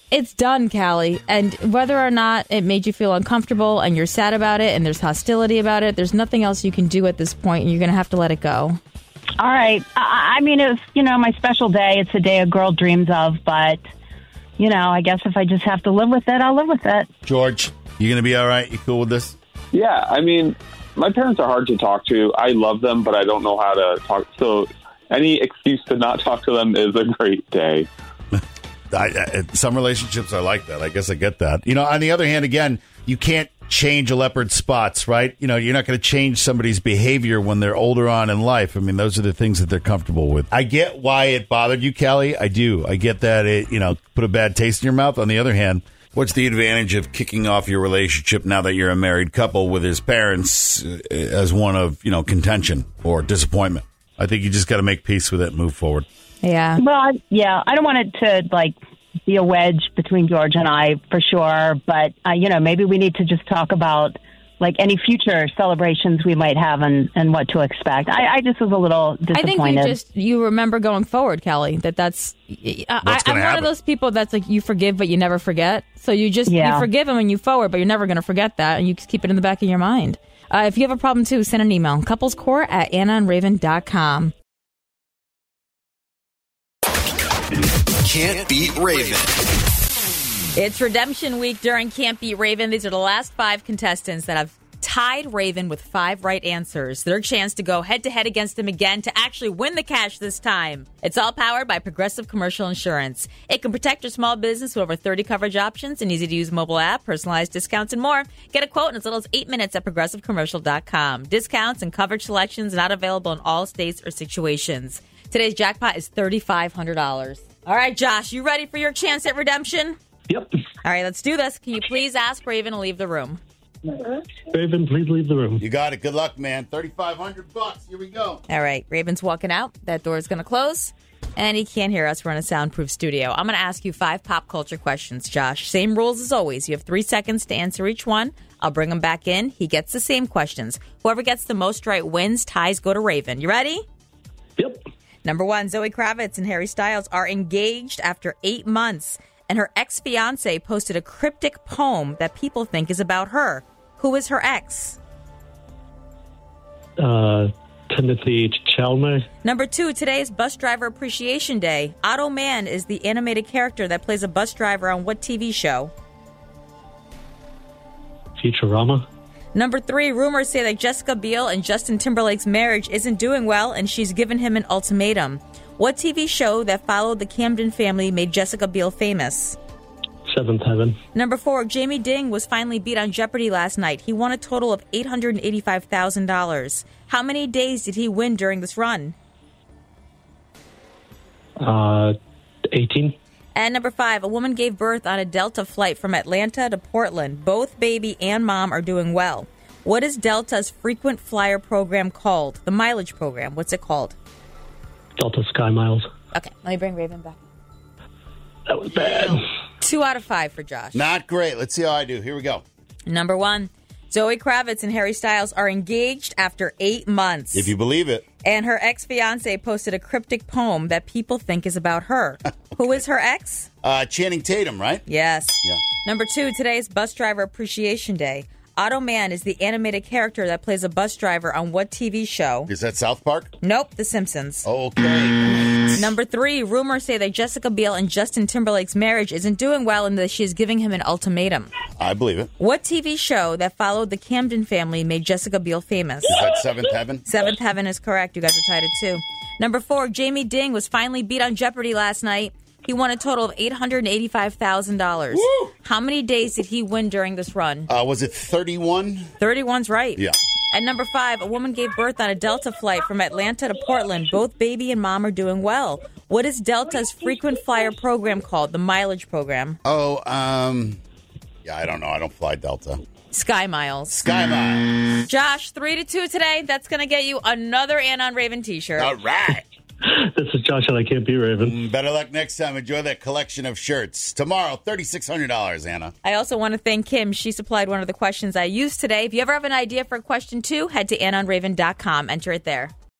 It's done, Callie. And whether or not it made you feel uncomfortable and you're sad about it and there's hostility about it, there's nothing else you can do at this point, and you're going to have to let it go. All right. I, I mean, it's, you know, my special day. It's a day a girl dreams of, but, you know, I guess if I just have to live with it, I'll live with it. George, you going to be all right? You cool with this? Yeah, I mean, my parents are hard to talk to. I love them, but I don't know how to talk. So any excuse to not talk to them is a great day. I, I, some relationships are like that. I guess I get that. You know, on the other hand, again, you can't change a leopard's spots, right? You know, you're not going to change somebody's behavior when they're older on in life. I mean, those are the things that they're comfortable with. I get why it bothered you, Callie. I do. I get that it, you know, put a bad taste in your mouth. On the other hand, what's the advantage of kicking off your relationship now that you're a married couple with his parents as one of, you know, contention or disappointment? I think you just got to make peace with it and move forward. Yeah. Well, I, yeah, I don't want it to, like, be a wedge between George and I, for sure. But, uh, you know, maybe we need to just talk about, like, any future celebrations we might have and, and what to expect. I, I just was a little disappointed. I think you just, you remember going forward, Callie, that that's, I, I, I'm one of those people that's like, you forgive, but you never forget. So you just, Yeah. you forgive them and you forward, but you're never going to forget that. And you just keep it in the back of your mind. Uh, if you have a problem, too, send an email. couplescore at anna and raven dot com. Can't Beat Raven. It's redemption week during Can't Beat Raven. These are the last five contestants that have tied Raven with five right answers. Their chance to go head-to-head against him again to actually win the cash this time. It's all powered by Progressive Commercial Insurance. It can protect your small business with over thirty coverage options, an easy-to-use mobile app, personalized discounts, and more. Get a quote in as little as eight minutes at progressive commercial dot com. Discounts and coverage selections not available in all states or situations. Today's jackpot is three thousand five hundred dollars. All right, Josh, you ready for your chance at redemption? Yep. All right, let's do this. Can you please ask Raven to leave the room? Raven, please leave the room. You got it. Good luck, man. thirty-five hundred bucks. Here we go. All right, Raven's walking out. That door is going to close, and he can't hear us. We're in a soundproof studio. I'm going to ask you five pop culture questions, Josh. Same rules as always. You have three seconds to answer each one. I'll bring him back in. He gets the same questions. Whoever gets the most right wins. Ties go to Raven. You ready? Yep. Number one, Zoe Kravitz and Harry Styles are engaged after eight months, and her ex-fiancé posted a cryptic poem that people think is about her. Who is her ex? Uh, Timothy Chalamet. Number two, today is Bus Driver Appreciation Day. Otto Mann is the animated character that plays a bus driver on what T V show? Futurama. Number three, rumors say that Jessica Biel and Justin Timberlake's marriage isn't doing well, and she's given him an ultimatum. What T V show that followed the Camden family made Jessica Biel famous? Seventh Heaven. Number four, Jamie Ding was finally beat on Jeopardy last night. He won a total of eight hundred eighty-five thousand dollars. How many days did he win during this run? Uh, eighteen. And number five, a woman gave birth on a Delta flight from Atlanta to Portland. Both baby and mom are doing well. What is Delta's frequent flyer program called? The mileage program. What's it called? Delta Sky Miles. Okay, let me bring Raven back. That was bad. Two out of five for Josh. Not great. Let's see how I do. Here we go. Number one, Zoe Kravitz and Harry Styles are engaged after eight months. If you believe it. And her ex-fiancé posted a cryptic poem that people think is about her. Okay. Who is her ex? Uh, Channing Tatum, right? Yes. Yeah. Number two, today is Bus Driver Appreciation Day. Otto Mann is the animated character that plays a bus driver on what T V show? Is that South Park? Nope, The Simpsons. Okay. Number three, rumors say that Jessica Biel and Justin Timberlake's marriage isn't doing well and that she is giving him an ultimatum. I believe it. What T V show that followed the Camden family made Jessica Biel famous? Is that Seventh Heaven? Seventh Heaven is correct. You guys are tied at two. Number four, Jamie Ding was finally beat on Jeopardy last night. He won a total of eight hundred eighty-five thousand dollars. How many days did he win during this run? Uh, was it thirty-one? thirty-one's right. Yeah. At number five, a woman gave birth on a Delta flight from Atlanta to Portland. Both baby and mom are doing well. What is Delta's frequent flyer program called? The mileage program. Oh, um, yeah, I don't know. I don't fly Delta. Sky Miles. Sky Miles. Josh, three to two today. That's going to get you another Ann on Raven t-shirt. All right. This is Josh, and I can't be Raven. Better luck next time. Enjoy that collection of shirts. Tomorrow, three thousand six hundred dollars, Anna. I also want to thank Kim. She supplied one of the questions I used today. If you ever have an idea for a question, too, head to anna on raven dot com. Enter it there.